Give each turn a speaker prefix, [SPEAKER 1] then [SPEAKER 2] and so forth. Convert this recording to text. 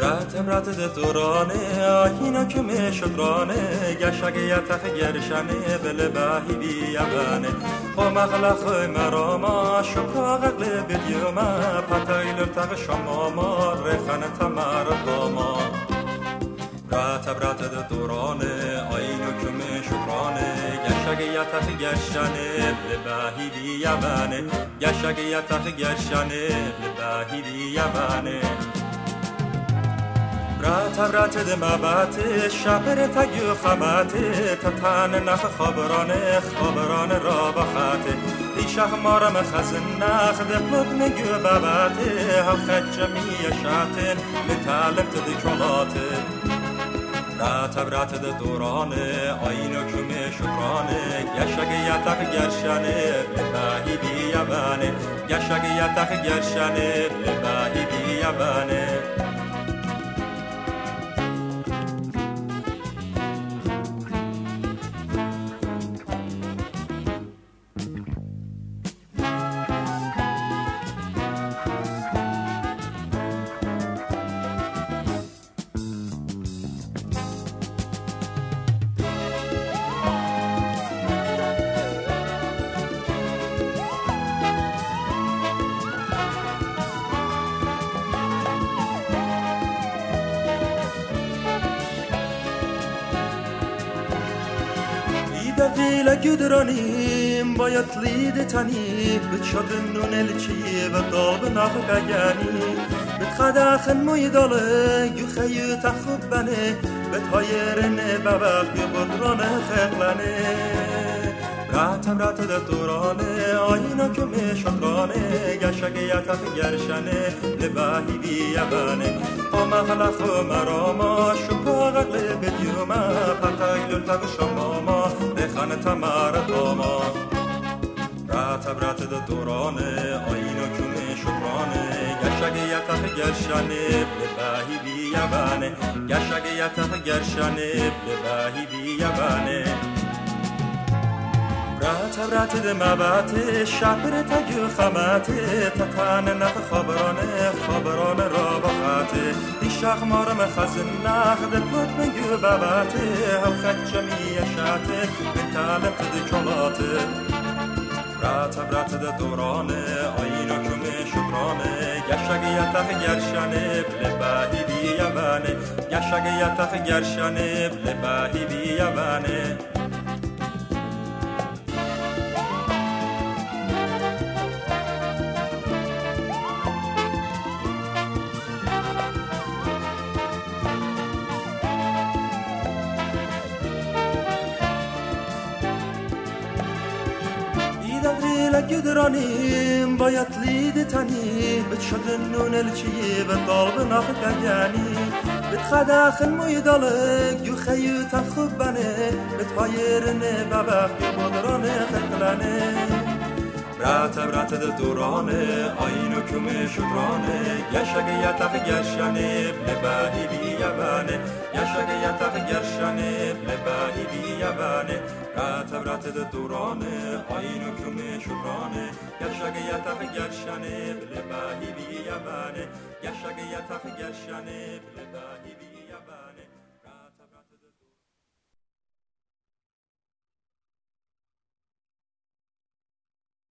[SPEAKER 1] رات دورانه آهینا که شدرانه گشگ یتخ گرشنه بل باهی بیابانه خو مخلخ مراما شکا غقل بدیوما پتایل تغ شماما رخن تمار باما رات دورانه آهینا که شدرانه گشگ یتخ گرشنه بل باهی بیابانه گشگ یتخ گرشنه بل باهی بیابانه برات دمابات شابر تاجو خمات تتان نخ خبران را بخات ایشخ مارم خزن نخ دپلوت نگو بابات هل خجمی شاتن لتعلم تدکلات برات دورانه آینو کمی شکرانه گشگ یتخ گرشنه لباهی بیابانه گشگ یتخ گرشنه لباهی بیابانه دقیل گدرانیم باید لید تنی بتشد نون الچی و دال بناخ گانی بتخداخن مویداله یو خیو تخوب بنه بتهایرن بابق یو بدرانه خقلانه رات دورانه آینا کمی شدرانه گشگ یتخ گرشنه لباهی بیابانه خو خلخ مراما شکا غقل بدیوما پتایل تغ شماما رخن تمار باما رات دورانه آینا کمی شدرانه گشگ یتخ گرشنه لباهی بیابانه گشگ یتخ گرشنه لباهی بیابانه رات دمابات شابر تاجو خمات تتان نخ خبران را بخات ایشخ مارم خزن نخ دپلوت نگو بابات هل خجمی شاتن بتعلم تدکلات رات دورانه آینو کمی شدرانه گشگ یتخ گرشنه لباهی بیابانه گشگ یتخ گرشنه لباهی بیابانه گدرانیم باید لید تنی بتشد نون الچی و دال بناخ گانی بتخداخن مویداله یو خیو تخوب بنه بتهایرن بابق یو بدرانه خقلانه رات دورانه آینو کمی شدرانه گشگ یتخ گرشنه لباهی بیابانه گشگ یتخ گرشنه لباهی بیابانه رات دورانه آینو کمی شدرانه گشگ یتخ گرشنه لباهی بیابانه گشگ یتخ گرشنه لباهی بیابانه